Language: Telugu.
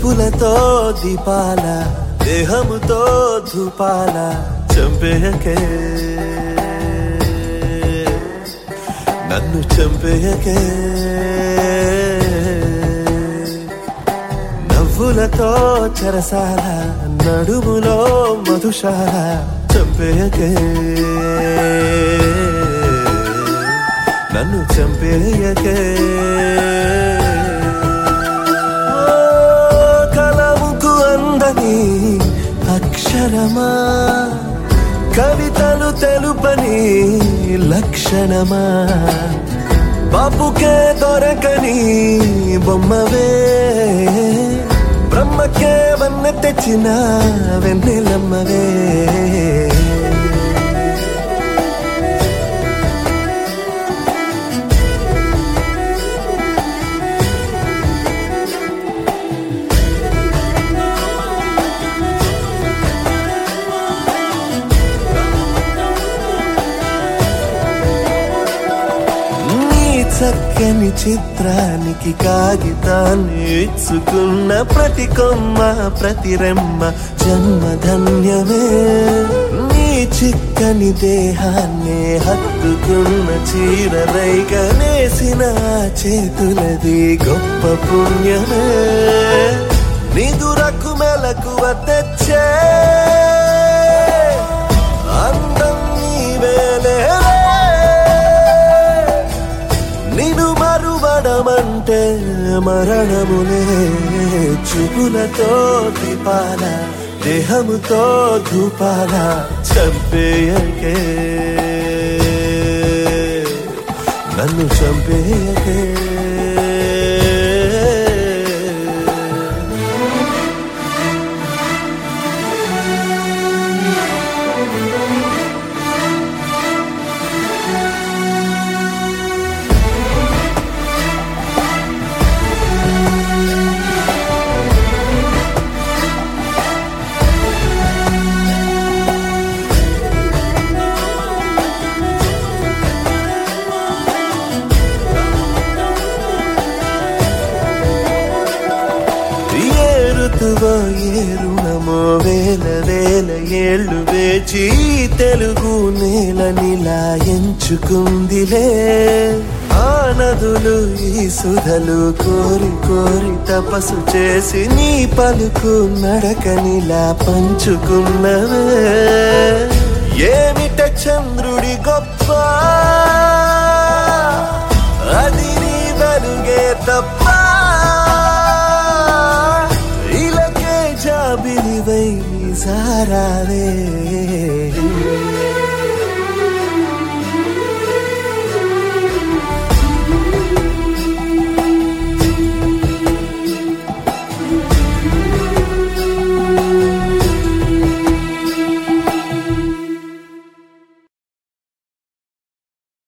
చూపులతో దీపాల దేహముతో ధూపాల చంపేయకే నన్ను చంపేయకే నవ్వులతో చెరసాల నడుములో మధుశాల చంపేయకే నన్ను చంపేయకే కలముకు అందని అక్షరమా కవితలు తెలుపని లక్షణమా బాపుకే దొరకని బొమ్మవే బ్రహ్మకే వన్న తెచ్చిన వెన్నెలమ్మవే చక్కని చిత్రానికి కాగితాన్ని ఇచ్చుకున్న ప్రతి కొమ్మ ప్రతి రెమ్మ జన్మధన్యమే నీ చిక్కని దేహాన్ని హత్తుకున్న చీరరైగనేసిన చేతులది గొప్ప పుణ్యమే నిదురకు మెలకువ తెచ్చే అందం నీవేలే నిన్ను మరువడమంటే మరణములే చూపులతో దీపాల దేహముతో ధూపాల చంపేయకే నన్ను చంపేయకే ఏ రుణమో వేల వేల ఏళ్ళు వేచి తెలుగు నేల నిలా ఎంచుకుందిలే ఆ నదులు ఈ సుధలు కోరి కోరి తపస్సు చేసి నీ పలుకు నడకనిలా పంచుకున్నవే ఏమిట చంద్రుడి గొప్ప అది నీ వెలుగే తప్ప బిలివై సారావే